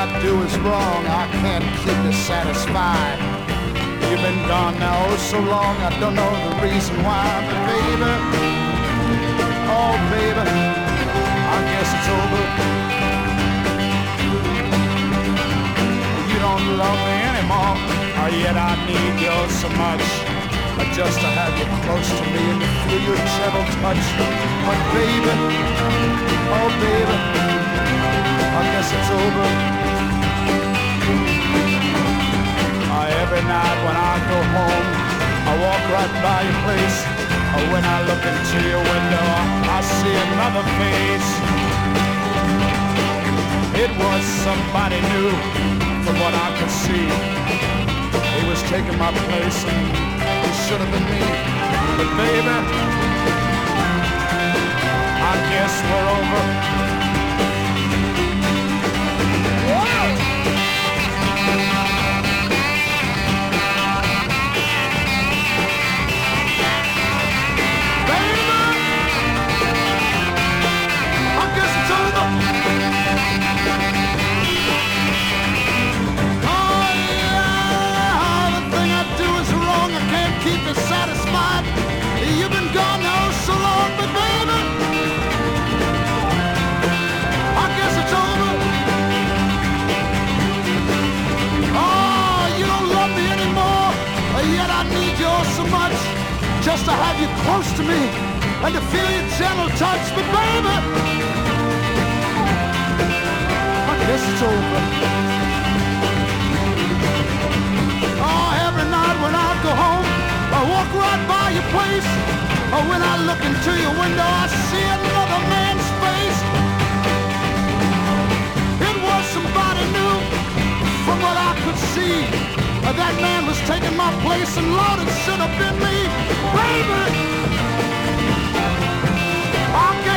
do is wrong, I can't keep you satisfied. You've been gone now oh so long, I don't know the reason why. But baby, oh baby, I guess it's over. You don't love me anymore, yet I need you so much. Just to have you close to me and to feel your gentle touch. But baby, oh baby, I guess it's over. Every night when I go home, I walk right by your place. When I look into your window, I see another face. It was somebody new from what I could see. He was taking my place and it should have been me. But baby, I guess we're over. Satisfied, you've been gone now so long, but baby, I guess it's over. Oh, you don't love me anymore, yet I need you so much, just to have you close to me and to feel your gentle touch. But baby, I guess it's over. Oh, every night when I go home, I walk right by your place. When I look into your window, I see another man's face. It was somebody new from what I could see. That man was taking my place, and Lord, it should have been me. Baby, I